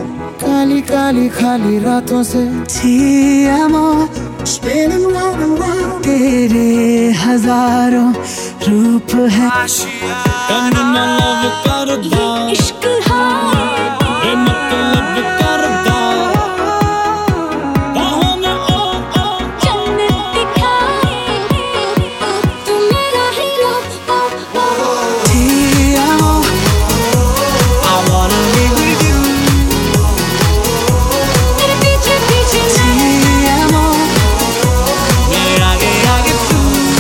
काली काली खाली रातों से Ti amo, spinning round and round. तेरे हजारों रूप है तन्ना लव करदा इश्क हाय ए मतलब करदा बाहों में ओ जन्नत दिखाए तू मेरा hero Ti amo, I wanna live with you. तेरे पीछे पीछे ti amo, मेरे आगे आगे तू.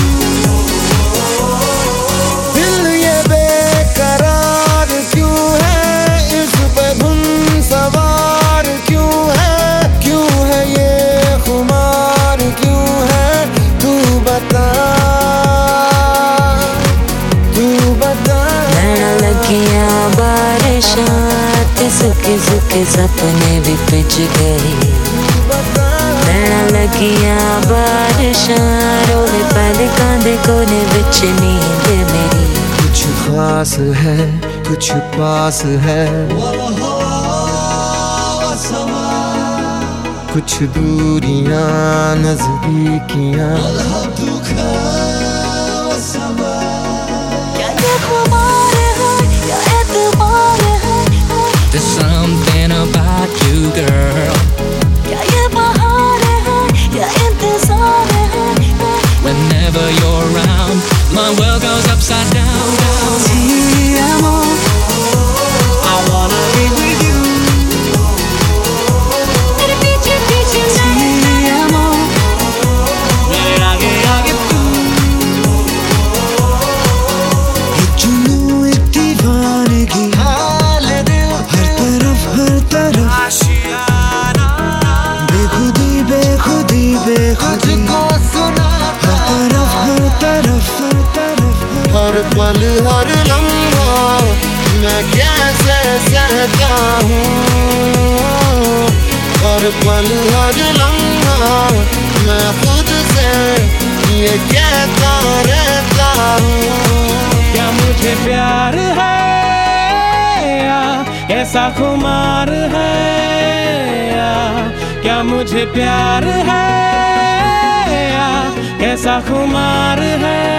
दिल ये बेकरार क्यों है, इस पे धुन सवार क्यों है ये खुमार क्यों है, तू बता. नैना लगियां बारिशां ते सुखे सुखे सपने भी पिज गए नैना लगियां बारिशां रोले पलकां दे कोने विच नींद मेरी कुछ खास है कुछ पास है, कुछ दूरियां नजदीकियां. क्या ये खुमार है या एतबार है There's something about you girl क्या ये बहार है या इंतजार है Whenever you're around my world goes upside down ti amo, I wanna live with you. तेरे पीछे पीछे ti amo, मेरे आगे आगे तू. एक जुनून एक दीवानगी हाल दिल हर तरफ आशियाना. बेखुदी बेखुदी बेखुदी को सुना हर तरफ हर पल हर लम्हा मैं कैसे सहता हूँ. हर पल हर लम्हा मैं खुद से ये कहता रहता हूँ. क्या मुझे प्यार है या कैसा खुमार है या क्या मुझे प्यार है या कैसा खुमार है